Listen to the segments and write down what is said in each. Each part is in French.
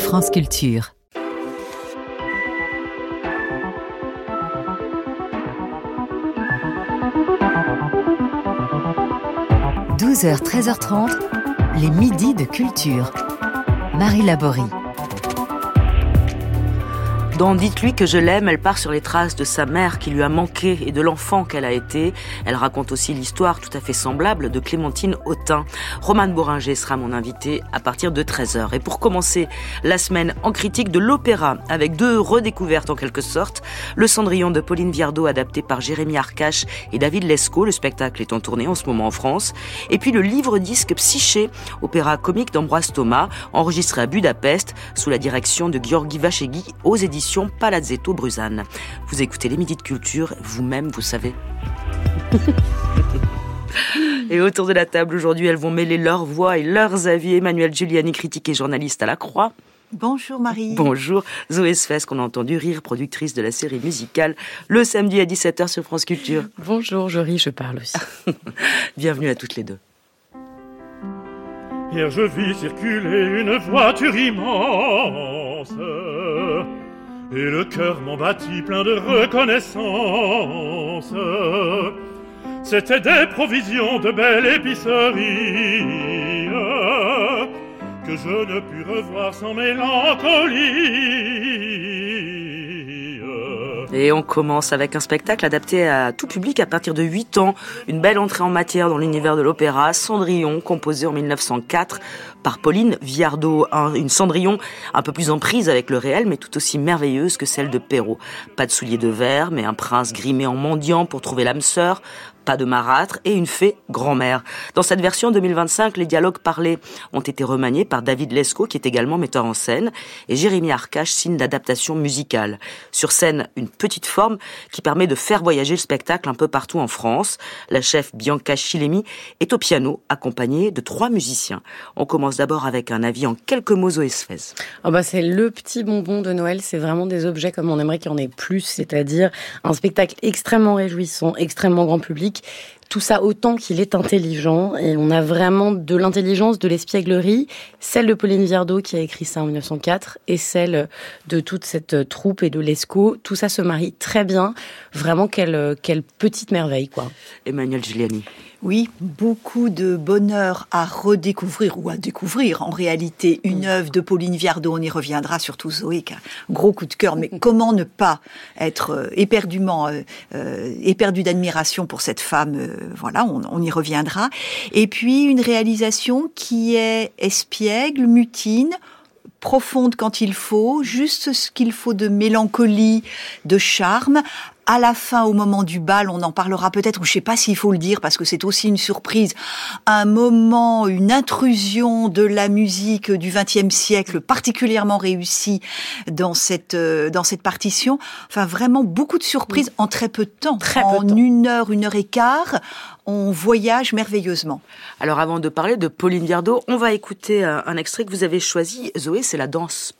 France Culture. « 12h, 13h30, les midis de culture. Marie Laborie. Dans Dites-lui que je l'aime, elle part sur les traces de sa mère qui lui a manqué et de l'enfant qu'elle a été. Elle raconte aussi l'histoire tout à fait semblable de Clémentine Autain. Romane Boringer sera mon invitée à partir de 13h. Et pour commencer la semaine en critique de l'opéra, avec deux redécouvertes en quelque sorte, Le Cendrillon de Pauline Viardot adapté par Jérémy Arcache et David Lescaut, le spectacle est en tournée en ce moment en France, et puis le livre-disque Psyché, opéra comique d'Ambroise Thomas, enregistré à Budapest sous la direction de Gheorghi Vacheghi aux éditions Palazzetto Bruzane. Vous écoutez les Midis de Culture, vous-même, vous savez. Et autour de la table aujourd'hui, elles vont mêler leurs voix et leurs avis. Emmanuelle Giuliani, critique et journaliste à La Croix. Bonjour Marie. Bonjour. Zoé Sfez, qu'on a entendu rire, productrice de la série musicale Le samedi à 17h sur France Culture. Bonjour, je ris, je parle aussi. Bienvenue à toutes les deux. Hier je vis circuler une voiture immense, et le cœur m'en battit plein de reconnaissance. C'était des provisions de belle épicerie que je ne pus revoir sans mélancolie. Et on commence avec un spectacle adapté à tout public à partir de 8 ans. Une belle entrée en matière dans l'univers de l'opéra, Cendrillon, composé en 1904 par Pauline Viardot. Une Cendrillon un peu plus en prise avec le réel, mais tout aussi merveilleuse que celle de Perrault. Pas de souliers de verre, mais un prince grimé en mendiant pour trouver l'âme sœur. Pas de marâtre et une fée grand-mère. Dans cette version 2025, les dialogues parlés ont été remaniés par David Lescaut, qui est également metteur en scène, et Jérémy Arcache signe l'adaptation musicale. Sur scène, une petite forme qui permet de faire voyager le spectacle un peu partout en France. La chef Bianca Chilemi est au piano, accompagnée de 3 musiciens. On commence d'abord avec un avis en quelques mots, Zoé Sfez. C'est le petit bonbon de Noël, c'est vraiment des objets comme on aimerait qu'il y en ait plus, c'est-à-dire un spectacle extrêmement réjouissant, extrêmement grand public. Tout ça autant qu'il est intelligent, et on a vraiment de l'intelligence, de l'espièglerie, celle de Pauline Viardot qui a écrit ça en 1904 et celle de toute cette troupe et de Lescaut. Tout ça se marie très bien, vraiment quelle petite merveille quoi. Emmanuelle Giuliani. Oui, beaucoup de bonheur à redécouvrir ou à découvrir en réalité une œuvre de Pauline Viardot. On y reviendra, surtout Zoé qui a un gros coup de cœur. Mais comment ne pas être éperdu d'admiration pour cette femme, voilà, on y reviendra. Et puis une réalisation qui est espiègle, mutine, profonde quand il faut, juste ce qu'il faut de mélancolie, de charme. À la fin, au moment du bal, on en parlera peut-être, ou je sais pas s'il faut le dire, parce que c'est aussi une surprise, un moment, une intrusion de la musique du XXe siècle, particulièrement réussie dans cette partition. Enfin, vraiment beaucoup de surprises en très peu de temps. En 1 heure, 1 heure et quart, on voyage merveilleusement. Alors, avant de parler de Pauline Viardot, on va écouter un extrait que vous avez choisi. Zoé, c'est la danse.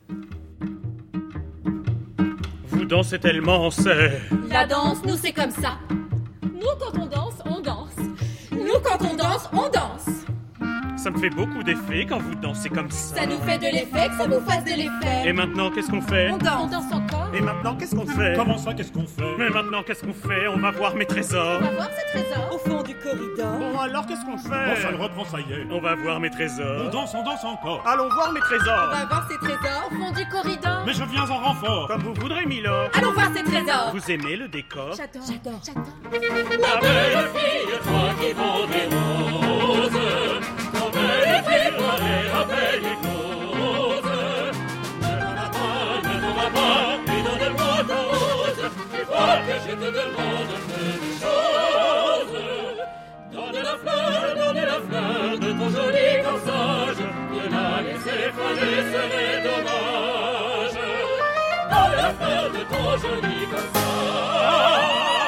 Vous dansez tellement, on sait. La danse, nous, c'est comme ça. Nous, quand on danse, on danse. Nous, quand on danse, on danse. Ça me fait beaucoup d'effet quand vous dansez comme ça. Ça nous fait de l'effet, que ça nous fasse de l'effet. Et maintenant, qu'est-ce qu'on fait? On danse encore. Et maintenant, qu'est-ce qu'on fait? Comment ça, qu'est-ce qu'on fait? Mais maintenant, qu'est-ce qu'on fait? On va voir mes trésors. On va voir ces trésors au fond du corridor. Bon, alors, qu'est-ce qu'on fait? Bon, ça le reprend, ça y est. On va voir mes trésors. On danse encore. Allons voir mes trésors. On va voir ces trésors au fond du corridor. Mais je viens en renfort. Comme vous voudrez, Milord. Allons voir ces trésors. Vous aimez le décor? J'adore. La belle fille, toi qui vends des roses, ton belle fille, toi les rappelle les causes. Ne t'en va pas, puis donne-moi ta rose. Tu vois que je te demande peu de choses. Donne la fleur de ton joli corsage. De la laisser faner serait dommage. Donne la fleur de ton joli corsage.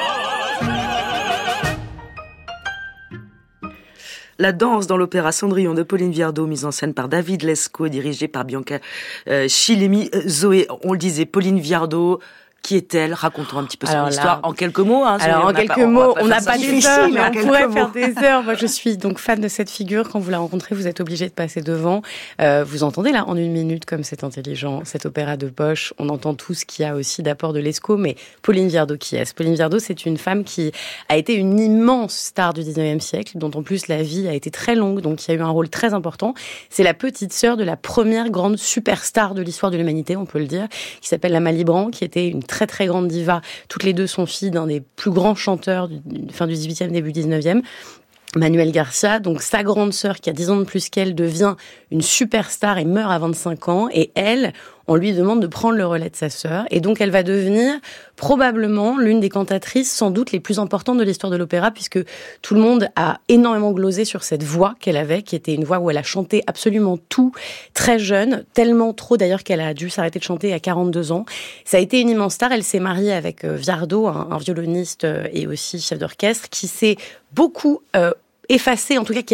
La danse dans l'opéra Cendrillon de Pauline Viardot, mise en scène par David Lescaut, dirigée par Bianca Chilemi. Zoé, on le disait, Pauline Viardot, Qui est-elle? Racontons un petit peu son Alors là- histoire en quelques mots. Hein, Alors, en quelques mots, on n'a pas des heures, mais on quelques pourrait mots. faire des heures. Moi, je suis donc fan de cette figure. Quand vous la rencontrez, vous êtes obligé de passer devant. Vous entendez là, en 1 minute, comme c'est intelligent, cet opéra de poche. On entend tout ce qu'il y a aussi d'apport de Lescaut, mais Pauline Viardot, qui est-ce? Pauline Viardot, c'est une femme qui a été une immense star du 19e siècle, dont en plus la vie a été très longue, donc qui a eu un rôle très important. C'est la petite sœur de la première grande superstar de l'histoire de l'humanité, on peut le dire, qui s'appelle la Malibran, qui était une très très grande diva. Toutes les deux sont filles d'un des plus grands chanteurs du fin du 18e, début 19e. Manuel Garcia, donc sa grande sœur qui a 10 ans de plus qu'elle, devient une superstar et meurt à 25 ans. Et elle, on lui demande de prendre le relais de sa sœur. Et donc elle va devenir probablement l'une des cantatrices sans doute les plus importantes de l'histoire de l'opéra, puisque tout le monde a énormément glosé sur cette voix qu'elle avait, qui était une voix où elle a chanté absolument tout, très jeune, tellement trop d'ailleurs qu'elle a dû s'arrêter de chanter à 42 ans. Ça a été une immense star. Elle s'est mariée avec Viardot, un violoniste et aussi chef d'orchestre, qui s'est beaucoup effacée, en tout cas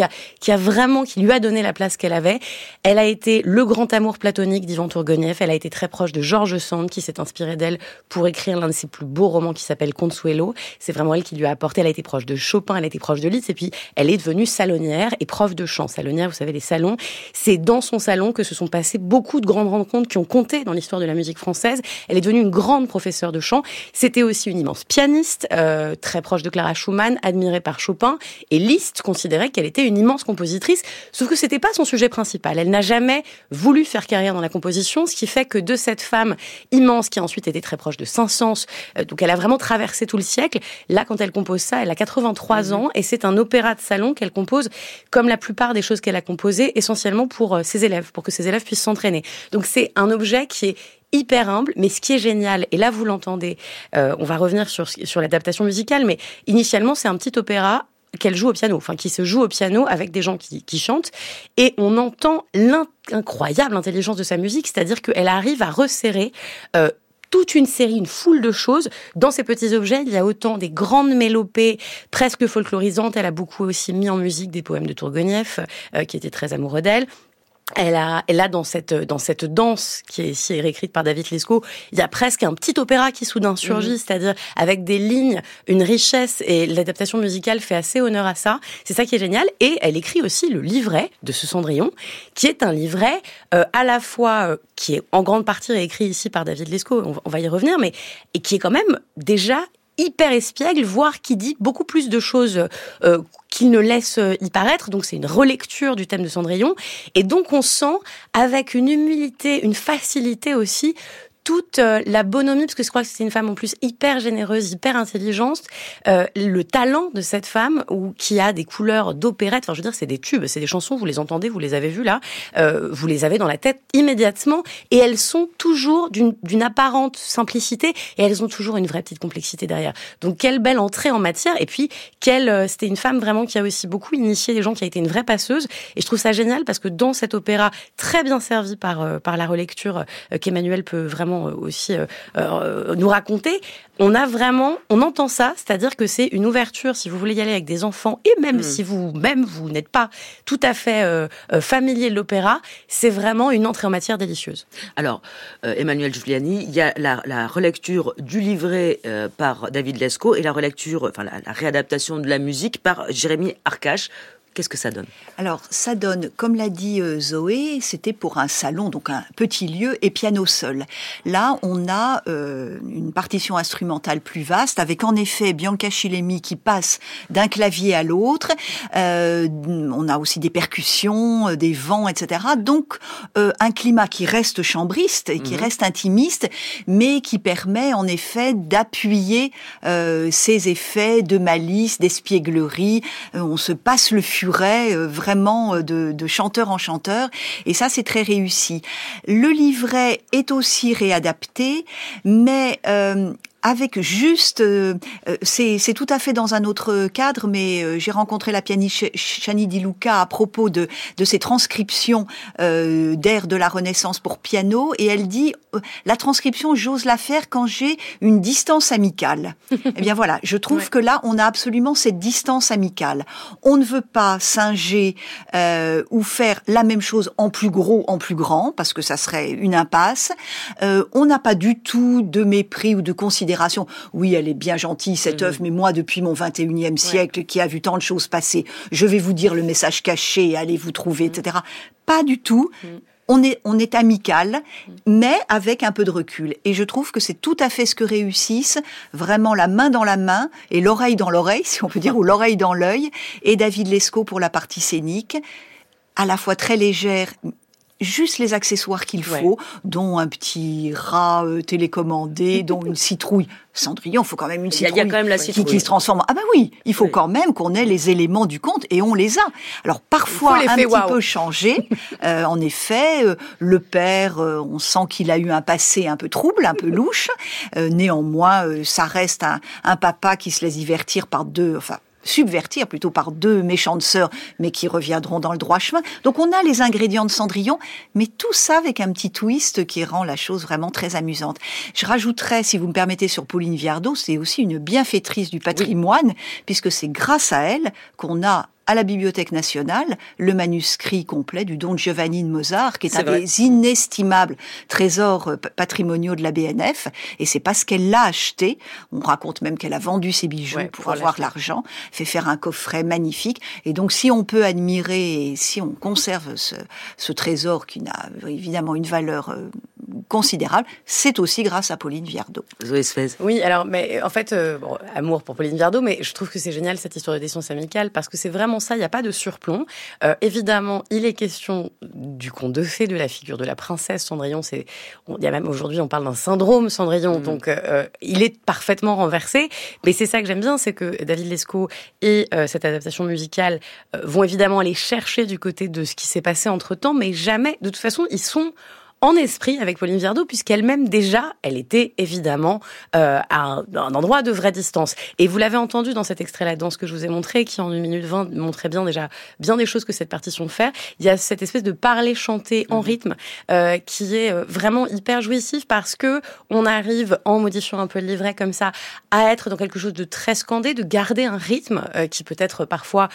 qui lui a donné la place qu'elle avait. Elle a été le grand amour platonique d'Ivan Tourguenieff. Elle a été très proche de George Sand, qui s'est inspiré d'elle pour écrire l'un de ses plus beaux romans qui s'appelle Consuelo. C'est vraiment elle qui lui a apporté. Elle a été proche de Chopin, elle a été proche de Liszt, et puis elle est devenue salonnière et prof de chant. Salonnière, vous savez, les salons. C'est dans son salon que se sont passées beaucoup de grandes rencontres qui ont compté dans l'histoire de la musique française. Elle est devenue une grande professeure de chant. C'était aussi une immense pianiste, très proche de Clara Schumann, admirée par Chopin, et Liszt considérait qu'elle était une immense compositrice, sauf que c'était pas son sujet principal. Elle n'a jamais voulu faire carrière dans la composition, ce qui fait que de cette femme immense qui a ensuite été très proche de Saint-Saëns, donc elle a vraiment traversé tout le siècle. Là, quand elle compose ça, elle a 83 ans et c'est un opéra de salon qu'elle compose, comme la plupart des choses qu'elle a composées, essentiellement pour ses élèves, pour que ses élèves puissent s'entraîner. Donc c'est un objet qui est hyper humble, mais ce qui est génial, et là vous l'entendez, on va revenir sur l'adaptation musicale, mais initialement c'est un petit opéra qu'elle joue au piano, enfin qui se joue au piano avec des gens qui chantent, et on entend l'incroyable intelligence de sa musique, c'est-à-dire qu'elle arrive à resserrer toute une série, une foule de choses. Dans ces petits objets, il y a autant des grandes mélopées presque folklorisantes. Elle a beaucoup aussi mis en musique des poèmes de Tourguenieff, qui était très amoureux d'elle. Elle a dans cette danse qui est ici réécrite par David Lescaut, il y a presque un petit opéra qui soudain surgit, c'est-à-dire avec des lignes, une richesse, et l'adaptation musicale fait assez honneur à ça. C'est ça qui est génial. Et elle écrit aussi le livret de ce Cendrillon, qui est un livret à la fois qui est en grande partie réécrit ici par David Lescaut, on va y revenir, mais et qui est quand même déjà hyper espiègle, voire qui dit beaucoup plus de choses qu'il ne laisse y paraître. Donc c'est une relecture du thème de Cendrillon. Et donc on sent, avec une humilité, une facilité aussi, toute la bonhomie, parce que je crois que c'est une femme en plus hyper généreuse, hyper intelligente, le talent de cette femme, qui a des couleurs d'opérette, enfin je veux dire c'est des tubes, c'est des chansons, vous les entendez, vous les avez vues là, vous les avez dans la tête immédiatement, et elles sont toujours d'une apparente simplicité, et elles ont toujours une vraie petite complexité derrière. Donc quelle belle entrée en matière, et puis c'était une femme vraiment qui a aussi beaucoup initié les gens, qui a été une vraie passeuse, et je trouve ça génial parce que dans cet opéra, très bien servi par la relecture qu'Emmanuel peut vraiment aussi nous raconter, on entend ça, c'est-à-dire que c'est une ouverture, si vous voulez y aller avec des enfants, et même si vous n'êtes pas tout à fait familier de l'opéra, c'est vraiment une entrée en matière délicieuse. Alors, Emmanuel Giuliani, il y a la relecture du livret par David Lescaut et la relecture, enfin la réadaptation de la musique par Jérémy Arcache. Qu'est-ce que ça donne? Alors, ça donne, comme l'a dit Zoé, c'était pour un salon, donc un petit lieu et piano seul. Là, on a une partition instrumentale plus vaste, avec en effet Bianca Chilemi qui passe d'un clavier à l'autre. On a aussi des percussions, des vents, etc. Donc, un climat qui reste chambriste et qui reste intimiste, mais qui permet en effet d'appuyer ces effets de malice, d'espièglerie. On se passe le furet vraiment de chanteur en chanteur, et ça c'est très réussi. Le livret est aussi réadapté, mais avec juste, c'est tout à fait dans un autre cadre, mais j'ai rencontré la pianiste Shani Di Luca à propos de ses transcriptions d'airs de la Renaissance pour piano, et elle dit la transcription, j'ose la faire quand j'ai une distance amicale. Eh bien voilà, je trouve que là, on a absolument cette distance amicale. On ne veut pas singer ou faire la même chose en plus gros, en plus grand, parce que ça serait une impasse. On n'a pas du tout de mépris ou de considération. Oui, elle est bien gentille, cette œuvre, mais moi, depuis mon 21e siècle, qui a vu tant de choses passer, je vais vous dire le message caché, allez vous trouver, etc. Pas du tout. On est amical, mais avec un peu de recul. Et je trouve que c'est tout à fait ce que réussissent vraiment la main dans la main et l'oreille dans l'oreille, si on peut dire, ou l'oreille dans l'œil, et David Lescaut pour la partie scénique, à la fois très légère, juste les accessoires qu'il faut, dont un petit rat télécommandé, dont une citrouille. Cendrillon, il faut quand même une citrouille, il y a quand même la citrouille qui se transforme. Ah ben oui, il faut quand même qu'on ait les éléments du conte, et on les a. Alors parfois un petit peu changé. En effet, le père, on sent qu'il a eu un passé un peu trouble, un peu louche. Néanmoins, ça reste un papa qui se laisse divertir par subvertir plutôt par deux méchantes sœurs, mais qui reviendront dans le droit chemin. Donc on a les ingrédients de Cendrillon, mais tout ça avec un petit twist qui rend la chose vraiment très amusante. Je rajouterais, si vous me permettez, sur Pauline Viardot, c'est aussi une bienfaitrice du patrimoine, puisque c'est grâce à elle qu'on a à la Bibliothèque nationale le manuscrit complet du Don Giovanni de Mozart, qui est un des inestimables trésors patrimoniaux de la BNF, et c'est parce qu'elle l'a acheté. On raconte même qu'elle a vendu ses bijoux pour avoir l'argent, fait faire un coffret magnifique, et donc si on peut admirer, et si on conserve ce trésor qui n'a évidemment une valeur considérable, c'est aussi grâce à Pauline Viardot. Zoé Sfez. Oui, alors, mais en fait, amour pour Pauline Viardot, mais je trouve que c'est génial cette histoire de distance amicale, parce que c'est vraiment ça, il n'y a pas de surplomb. Évidemment, il est question du conte de fées, de la figure de la princesse Cendrillon. Il y a même aujourd'hui, on parle d'un syndrome Cendrillon, donc il est parfaitement renversé. Mais c'est ça que j'aime bien, c'est que David Lescaut et cette adaptation musicale vont évidemment aller chercher du côté de ce qui s'est passé entre-temps, mais jamais, de toute façon, ils sont en esprit avec Pauline Viardot, puisqu'elle-même déjà, elle était évidemment à un endroit de vraie distance. Et vous l'avez entendu dans cet extrait-là, dans ce que je vous ai montré, qui en 1 minute 20 montrait bien des choses que cette partition fait. Il y a cette espèce de parler-chanter en rythme qui est vraiment hyper jouissif, parce que on arrive, en modifiant un peu le livret comme ça, à être dans quelque chose de très scandé, de garder un rythme qui peut-être parfois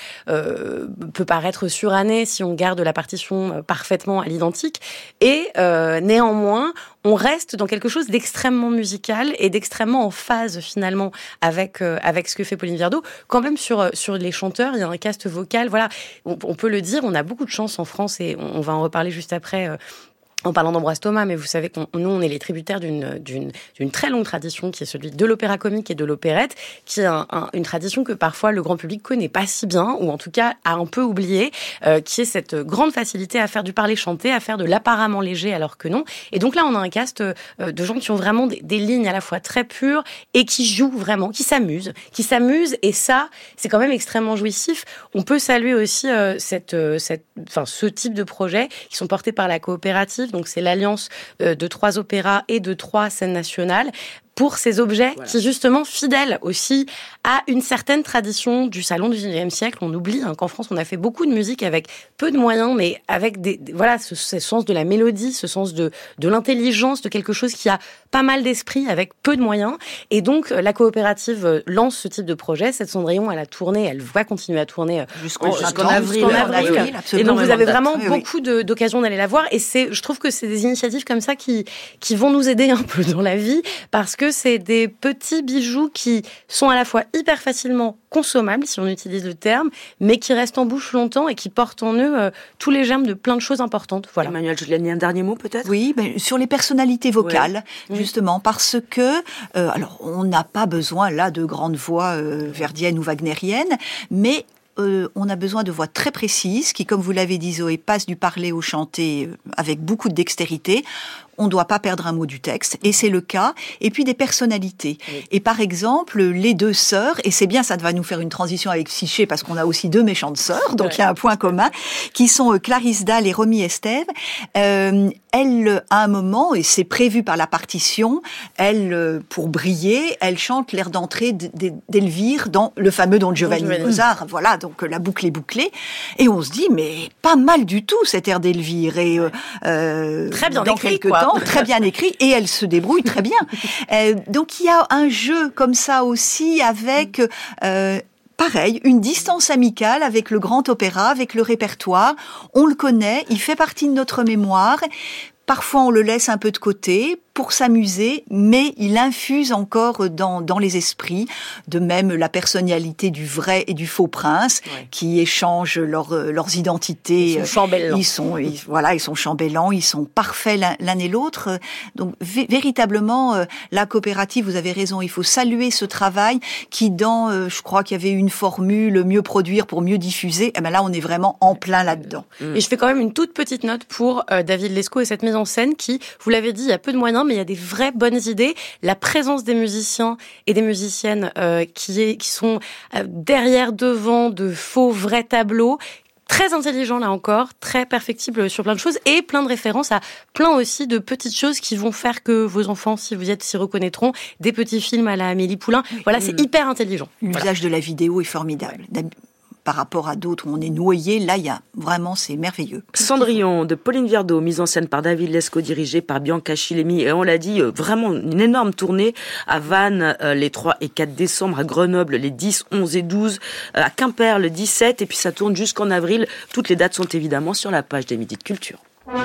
peut paraître suranné si on garde la partition parfaitement à l'identique. Et néanmoins, on reste dans quelque chose d'extrêmement musical et d'extrêmement en phase finalement avec ce que fait Pauline Viardot. Quand même sur les chanteurs, il y a un cast vocal. Voilà, on peut le dire, on a beaucoup de chance en France, et on va en reparler juste après. En parlant d'Ambroise Thomas, mais vous savez qu'on on est les tributaires d'une très longue tradition qui est celui de l'opéra comique et de l'opérette, qui est une tradition que parfois le grand public connaît pas si bien, ou en tout cas a un peu oublié, qui est cette grande facilité à faire du parler chanté, à faire de l'apparemment léger alors que non. Et donc là, on a un cast de gens qui ont vraiment des lignes à la fois très pures et qui jouent vraiment, qui s'amusent, et ça, c'est quand même extrêmement jouissif. On peut saluer aussi ce type de projets qui sont portés par la coopérative. Donc c'est l'alliance de 3 opéras et de 3 scènes nationales, pour ces objets qui, justement, fidèles aussi à une certaine tradition du salon du XIXe siècle. On oublie qu'en France, on a fait beaucoup de musique avec peu de moyens, mais avec ce sens de la mélodie, ce sens de l'intelligence, de quelque chose qui a pas mal d'esprit avec peu de moyens. Et donc, la coopérative lance ce type de projet. Cette Cendrillon, elle a tourné, elle va continuer à tourner jusqu'en avril. Et donc, vous avez vraiment beaucoup d'occasions d'aller la voir. Et je trouve que c'est des initiatives comme ça qui vont nous aider un peu dans la vie, parce que c'est des petits bijoux qui sont à la fois hyper facilement consommables, si on utilise le terme, mais qui restent en bouche longtemps et qui portent en eux tous les germes de plein de choses importantes. Voilà. Emmanuelle Giuliani, un dernier mot peut-être ? Oui, sur les personnalités vocales, justement, parce que, alors on n'a pas besoin là de grandes voix verdiennes ou wagnériennes, mais on a besoin de voix très précises qui, comme vous l'avez dit Zoé, passent du parler au chanté avec beaucoup de dextérité. on ne doit pas perdre un mot du texte, et c'est le cas. Et puis des personnalités. Oui. Et par exemple, les deux sœurs, et c'est bien, ça va nous faire une transition avec Psyché, parce qu'on a aussi deux méchantes sœurs, donc il y a un point commun, qui sont Clarisse Dalle et Romy Estève. Elle, à un moment, et c'est prévu par la partition, elle, pour briller, elle chante l'air d'entrée d'Elvire dans le fameux Don Giovanni Mozart. Voilà, donc la boucle est bouclée. Et on se dit, mais pas mal du tout cet air d'Elvire. Et très bien dans écrit, quelques temps, très bien écrit, et elle se débrouille très bien. Donc il y a un jeu comme ça aussi avec... pareil, une distance amicale avec le grand opéra, avec le répertoire. On le connaît, il fait partie de notre mémoire. Parfois, on le laisse un peu de côté pour s'amuser, mais il infuse encore dans les esprits, de même la personnalité du vrai et du faux prince, qui échangent leurs identités. Ils sont chambellants. Ils sont chambellants, ils sont parfaits l'un et l'autre. Donc, véritablement, la coopérative, vous avez raison, il faut saluer ce travail qui, je crois qu'il y avait une formule, mieux produire pour mieux diffuser, et ben là, on est vraiment en plein là-dedans. Et je fais quand même une toute petite note pour David Lescaut et cette mise en scène qui, vous l'avez dit, il y a peu de moyens, mais il y a des vraies bonnes idées. La présence des musiciens et des musiciennes qui sont derrière, devant de faux, vrais tableaux. Très intelligent là encore, très perfectible sur plein de choses et plein de références à plein aussi de petites choses qui vont faire que vos enfants, si vous y êtes, s'y reconnaîtront. Des petits films à la Amélie Poulain. Voilà, c'est hyper intelligent. L'usage de la vidéo est formidable. Par rapport à d'autres où on est noyé, là, il y a vraiment, c'est merveilleux. Cendrillon de Pauline Viardot, mise en scène par David Lescaut, dirigé par Bianca Chilemi. Et on l'a dit, vraiment une énorme tournée à Vannes les 3 et 4 décembre, à Grenoble les 10, 11 et 12, à Quimper le 17, et puis ça tourne jusqu'en avril. Toutes les dates sont évidemment sur la page des Midis de Culture.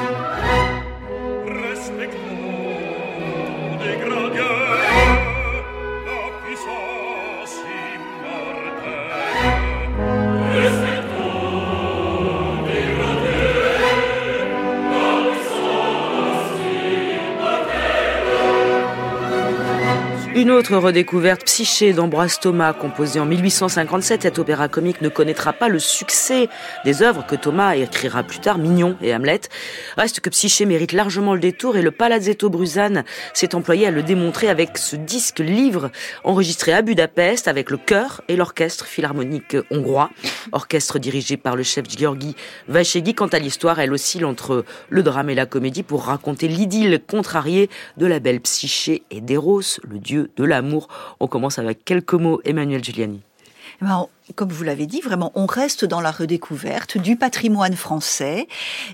Une autre redécouverte, Psyché d'Ambroise Thomas, composé en 1857. Cet opéra comique ne connaîtra pas le succès des œuvres que Thomas écrira plus tard, Mignon et Hamlet. Reste que Psyché mérite largement le détour et le Palazzetto Bruzane s'est employé à le démontrer avec ce disque-livre enregistré à Budapest avec le chœur et l'orchestre philharmonique hongrois. Orchestre dirigé par le chef György Vashegyi. Quant à l'histoire, elle oscille entre le drame et la comédie pour raconter l'idylle contrariée de la belle Psyché et d'Eros, le dieu de l'amour. On commence avec quelques mots, Emmanuel Giuliani. Comme vous l'avez dit, vraiment, on reste dans la redécouverte du patrimoine français.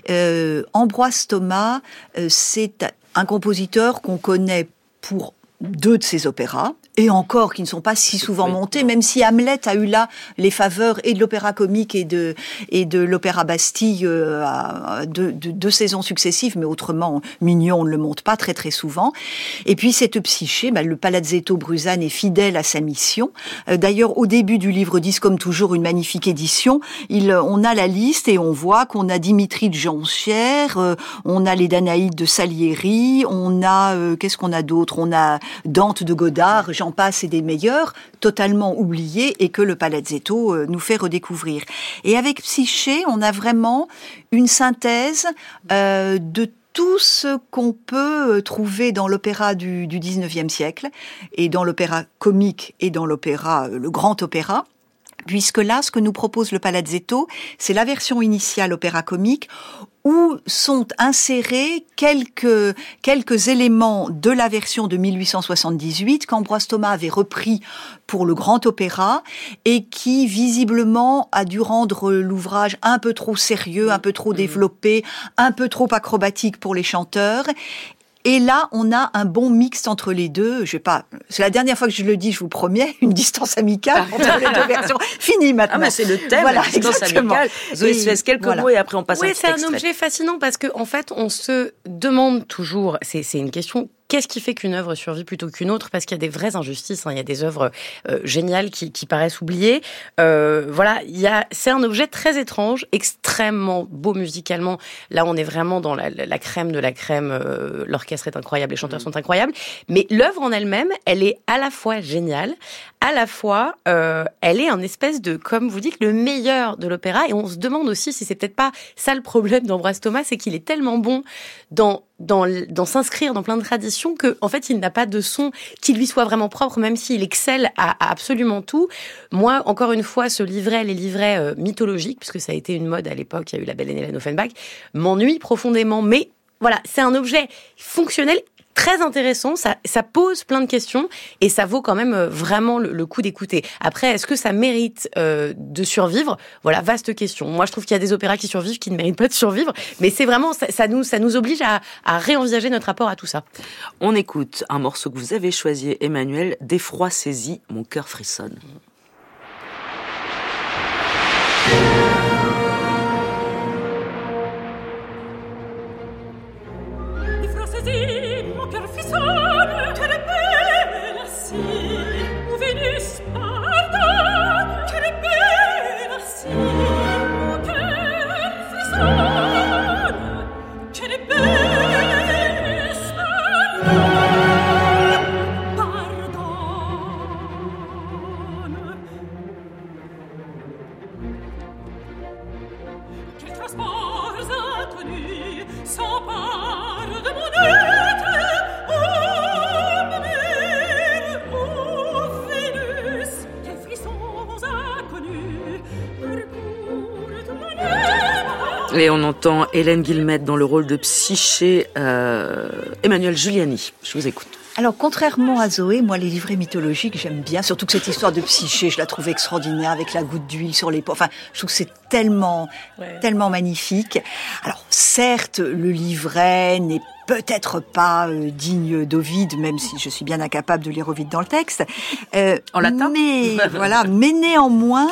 Ambroise Thomas, c'est un compositeur qu'on connaît pour 2 de ses opéras, et encore qui ne sont pas si souvent montés, même si Hamlet a eu là les faveurs et de l'opéra comique et de l'opéra Bastille à 2 saisons successives, mais autrement, Mignon, on ne le monte pas très très souvent. Et puis cette Psyché, le Palazzetto Bruzane est fidèle à sa mission. D'ailleurs, au début du livre 10, comme toujours, une magnifique édition, on a la liste et on voit qu'on a Dimitri de Jonchière, on a les Danaïdes de Salieri, on a, qu'est-ce qu'on a d'autre? On a Dante de Godard, j'en passe et des meilleurs, totalement oubliés et que le Palazzetto nous fait redécouvrir. Et avec Psyché, on a vraiment une synthèse de tout ce qu'on peut trouver dans l'opéra du 19e siècle et dans l'opéra comique et dans l'opéra, le grand opéra. Puisque là, ce que nous propose le Palazzetto, c'est la version initiale opéra comique où sont insérés quelques éléments de la version de 1878 qu'Ambroise Thomas avait repris pour le grand opéra et qui visiblement a dû rendre l'ouvrage un peu trop sérieux, un peu trop développé, un peu trop acrobatique pour les chanteurs. Et là, on a un bon mixte entre les deux. C'est la dernière fois que je le dis, je vous promets, une distance amicale entre les deux versions. Fini maintenant. Ah, mais c'est le thème, voilà, la distance amicale. Zoé Suez, quelques mots et après on passe à un petit c'est un extrait. objet fascinant parce que, en fait, on se demande toujours, c'est une question, qu'est-ce qui fait qu'une œuvre survit plutôt qu'une autre? Parce qu'il y a des vraies injustices, il y a des œuvres géniales qui paraissent oubliées. C'est un objet très étrange, extrêmement beau musicalement. Là, on est vraiment dans la crème de la crème. L'orchestre est incroyable, les chanteurs sont incroyables. Mais l'œuvre en elle-même, elle est à la fois géniale, à la fois, elle est un espèce de, comme vous dites, le meilleur de l'opéra. Et on se demande aussi si c'est peut-être pas ça le problème d'Ambroise Thomas, c'est qu'il est tellement bon dans s'inscrire dans plein de traditions que, en fait, il n'a pas de son qui lui soit vraiment propre, même s'il excelle à absolument tout. Moi, encore une fois, les livrets mythologiques, puisque ça a été une mode à l'époque, il y a eu La Belle et Hélène Offenbach, m'ennuient profondément. Mais voilà, c'est un objet fonctionnel très intéressant, ça pose plein de questions et ça vaut quand même vraiment le coup d'écouter. Après, est-ce que ça mérite de survivre ? Voilà, vaste question. Moi, je trouve qu'il y a des opéras qui survivent, qui ne méritent pas de survivre, mais c'est vraiment, ça nous oblige à réenvisager notre rapport à tout ça. On écoute un morceau que vous avez choisi, Emmanuel, D'effroi saisi, mon cœur frissonne. Mon cœur frissonne, quelle est belle ainsi, où Vénus pardonne, quelle est belle ainsi, mon cœur frissonne, quelle est belle pardonne. Quels transports inconnus s'emparent de mon être, ô mer, ô Vénus, quels frissons inconnus parcourent mon être. Et on entend Hélène Guilmette dans le rôle de Psyché, Emmanuel Giuliani. Je vous écoute. Alors, contrairement à Zoé, moi, les livrets mythologiques, j'aime bien. Surtout que cette histoire de Psyché, je la trouve extraordinaire, avec la goutte d'huile sur l'épaule. Enfin, je trouve que c'est tellement magnifique. Alors, certes, le livret n'est peut-être pas digne d'Ovide, même si je suis bien incapable de lire Ovide dans le texte. En latin. Mais voilà, mais néanmoins,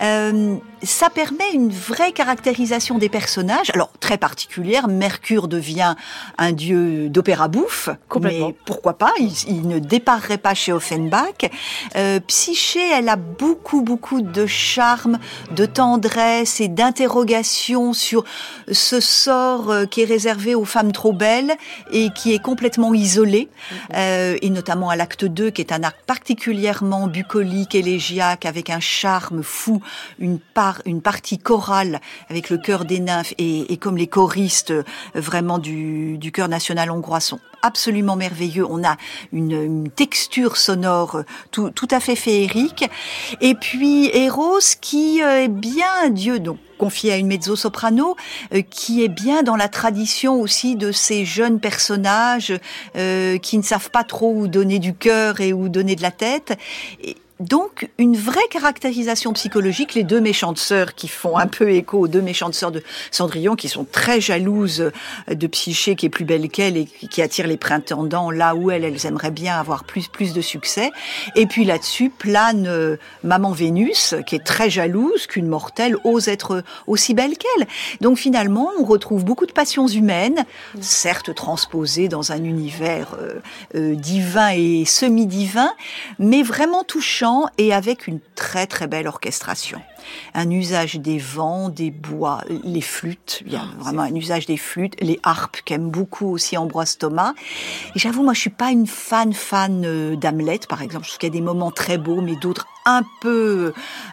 ça permet une vraie caractérisation des personnages. Alors, très particulière, Mercure devient un dieu d'opéra bouffe. Complètement. Mais pourquoi pas, il ne déparerait pas chez Offenbach. Psyché, elle a beaucoup de charme, de tendresse et d'interrogation sur ce sort qui est réservé aux femmes trop belles et qui est complètement isolé, et notamment à l'acte 2, qui est un acte particulièrement bucolique, élégiaque, avec un charme fou, une partie chorale avec le chœur des nymphes et comme les choristes vraiment du chœur national hongrois sont absolument merveilleux. On a une texture sonore tout à fait féerique. Et puis Eros, qui est bien un dieu, donc confié à une mezzo-soprano, qui est bien dans la tradition aussi de ces jeunes personnages qui ne savent pas trop où donner du cœur et où donner de la tête. Et donc, une vraie caractérisation psychologique, les deux méchantes sœurs qui font un peu écho aux deux méchantes sœurs de Cendrillon, qui sont très jalouses de Psyché, qui est plus belle qu'elle et qui attire les prétendants là où elles aimeraient bien avoir plus de succès. Et puis là-dessus plane Maman Vénus, qui est très jalouse qu'une mortelle ose être aussi belle qu'elle. Donc finalement, on retrouve beaucoup de passions humaines, certes transposées dans un univers divin et semi-divin, mais vraiment touchant et avec une très belle orchestration. Un usage des vents, des bois, les flûtes, il y a vraiment un usage des flûtes, les harpes qu'aime beaucoup aussi Ambroise Thomas. Et j'avoue, moi je suis pas une fan d'Hamlet par exemple, je trouve qu'il y a des moments très beaux mais d'autres un peu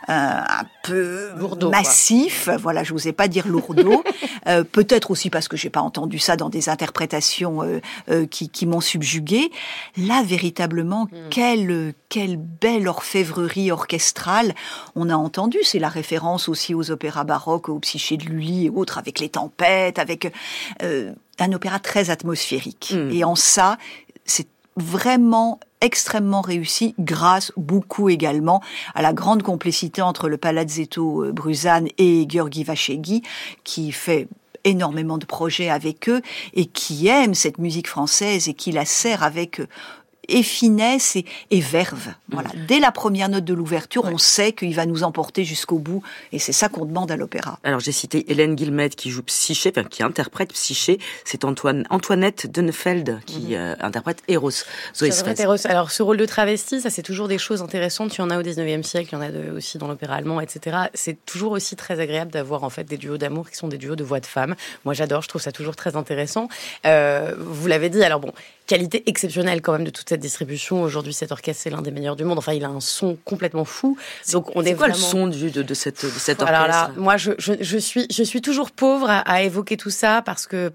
lourdeau, massif. Voilà, je n'osais pas dire lourdeau. Peut-être aussi parce que j'ai pas entendu ça dans des interprétations qui m'ont subjuguée. Là, véritablement, quelle belle orfèvrerie orchestrale on a entendu. C'est la référence aussi aux opéras baroques, aux Psyché de Lully et autres, avec les tempêtes, avec un opéra très atmosphérique. Et en ça, c'est vraiment extrêmement réussi, grâce beaucoup également à la grande complicité entre le Palazzetto Bruzane et Gheorghi Vacheghi, qui fait énormément de projets avec eux et qui aime cette musique française et qui la sert avec et finesse et verve. Voilà. Dès la première note de l'ouverture, on sait qu'il va nous emporter jusqu'au bout, et c'est ça qu'on demande à l'opéra. Alors j'ai cité Hélène Guilmette qui joue Psyché, enfin qui interprète Psyché. C'est Antoinette Dennefeld qui interprète Eros. Zoé Sfez. Eros. Alors ce rôle de travesti, ça c'est toujours des choses intéressantes. Il y en a au 19e siècle, il y en a aussi dans l'opéra allemand, etc. C'est toujours aussi très agréable d'avoir en fait des duos d'amour qui sont des duos de voix de femmes. Moi j'adore, je trouve ça toujours très intéressant. Vous l'avez dit, alors bon, qualité exceptionnelle quand même de toute cette distribution. Aujourd'hui, cet orchestre, c'est l'un des meilleurs du monde. Enfin, il a un son complètement fou. Donc, c'est quoi le son de cet orchestre? Alors là, moi, je suis toujours pauvre à évoquer tout ça parce que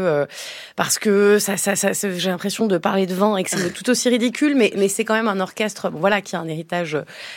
ça, j'ai l'impression de parler de vin et que c'est tout aussi ridicule. Mais c'est quand même un orchestre, voilà, qui a un héritage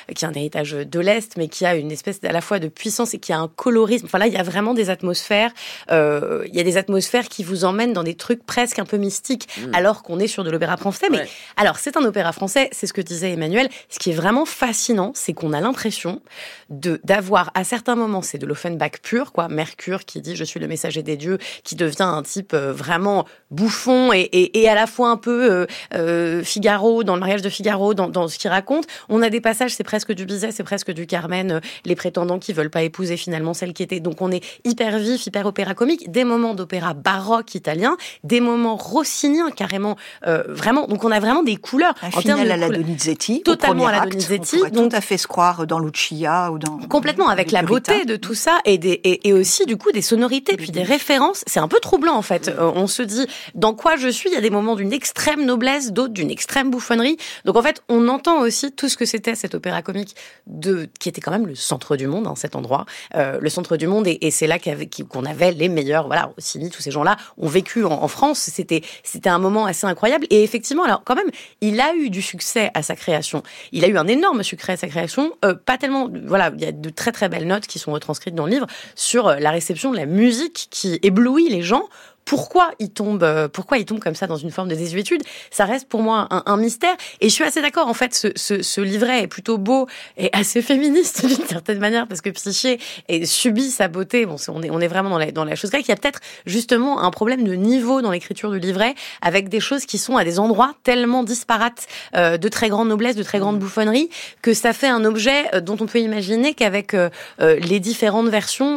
de l'Est, mais qui a une espèce à la fois de puissance et qui a un colorisme. Enfin là, il y a vraiment des atmosphères. Il y a des atmosphères qui vous emmènent dans des trucs presque un peu mystiques, alors qu'on est sur de l'opéra français. Mais alors, c'est un opéra français, c'est ce que disait Emmanuel. Ce qui est vraiment fascinant, c'est qu'on a l'impression d'avoir, à certains moments, c'est de l'Offenbach pur, quoi. Mercure qui dit « je suis le messager des dieux », qui devient un type vraiment bouffon et à la fois un peu Figaro, dans le mariage de Figaro, dans ce qu'il raconte. On a des passages, c'est presque du Bizet, c'est presque du Carmen, les prétendants qui veulent pas épouser finalement celle qui était. Donc on est hyper vif, hyper opéra comique, des moments d'opéra baroque italien, des moments rossinien carrément, vraiment. Donc on a vraiment des couleurs. Un final à la Donizetti, totalement à la acte, Donizetti. On pourrait donc tout à fait se croire dans Lucia ou dans complètement avec la beauté de tout ça et aussi du coup des sonorités puis des références. C'est un peu troublant en fait. On se dit dans quoi je suis. Il y a des moments d'une extrême noblesse, d'autres d'une extrême bouffonnerie. Donc en fait, on entend aussi tout ce que c'était cet opéra comique qui était quand même le centre du monde, cet endroit, le centre du monde, et c'est là qu'on avait les meilleurs, voilà, Rossini, tous ces gens-là ont vécu en France. C'était un moment assez incroyable. Et effectivement, alors quand même, il a eu du succès à sa création. Il a eu un énorme succès à sa création. Pas tellement, voilà, il y a de très très belles notes qui sont retranscrites dans le livre sur la réception de la musique qui éblouit les gens. Pourquoi il tombe comme ça dans une forme de désuétude? Ça reste pour moi un mystère. Et je suis assez d'accord. En fait, ce livret est plutôt beau et assez féministe d'une certaine manière parce que Psyché subit sa beauté. Bon, on est vraiment dans la chose grecque. Il y a peut-être justement un problème de niveau dans l'écriture du livret avec des choses qui sont à des endroits tellement disparates, de très grande noblesse, de très grande bouffonnerie, que ça fait un objet dont on peut imaginer qu'avec les différentes versions,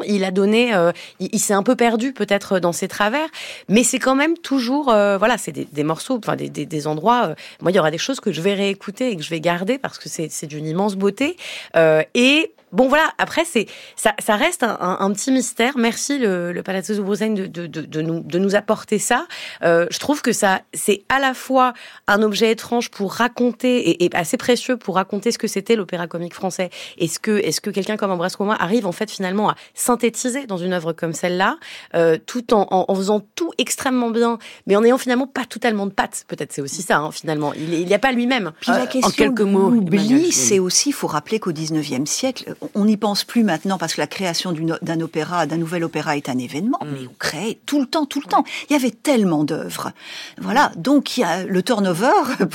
il s'est un peu perdu peut-être dans ses travers. Mais c'est quand même toujours, voilà, c'est des morceaux, enfin des endroits. Moi, il y aura des choses que je vais réécouter et que je vais garder parce que c'est d'une immense beauté. Et bon, voilà. Après, ça reste un petit mystère. Merci le Palazzo Zubrussein de nous apporter ça. Je trouve que c'est à la fois un objet étrange pour raconter et assez précieux pour raconter ce que c'était l'opéra comique français. Est-ce que quelqu'un comme Ambroise Cromat arrive en fait finalement à synthétiser dans une œuvre comme celle-là, tout en faisant tout extrêmement bien, mais en ayant finalement pas totalement de pattes. Peut-être c'est aussi ça, finalement. Il n'y a pas lui-même. Puis la question en quelques mots, de l'oubli, Emmanuel, c'est aussi, il faut rappeler qu'au 19e siècle, on n'y pense plus maintenant parce que la création d'un nouvel opéra est un événement, mais on crée tout le temps. Il y avait tellement d'œuvres. Voilà. Donc, le turnover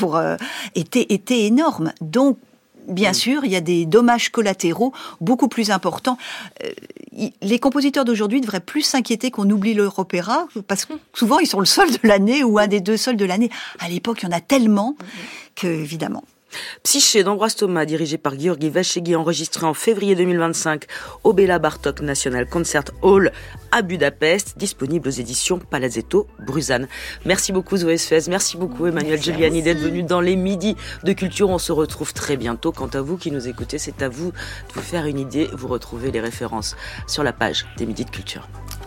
était énorme. Donc, bien sûr, il y a des dommages collatéraux beaucoup plus importants. Les compositeurs d'aujourd'hui devraient plus s'inquiéter qu'on oublie leur opéra, parce que souvent ils sont le seul de l'année ou un des deux seuls de l'année. À l'époque, il y en a tellement que, évidemment. Psyché d'Ambroise Thomas, dirigé par György Vashegui, enregistré en février 2025 au Béla Bartók National Concert Hall à Budapest, disponible aux éditions Palazzetto Bruzane. Merci beaucoup Zoé Sfez, merci beaucoup Emmanuel Giuliani d'être venu dans les Midis de Culture. On se retrouve très bientôt. Quant à vous qui nous écoutez, c'est à vous de vous faire une idée. Vous retrouvez les références sur la page des Midis de Culture.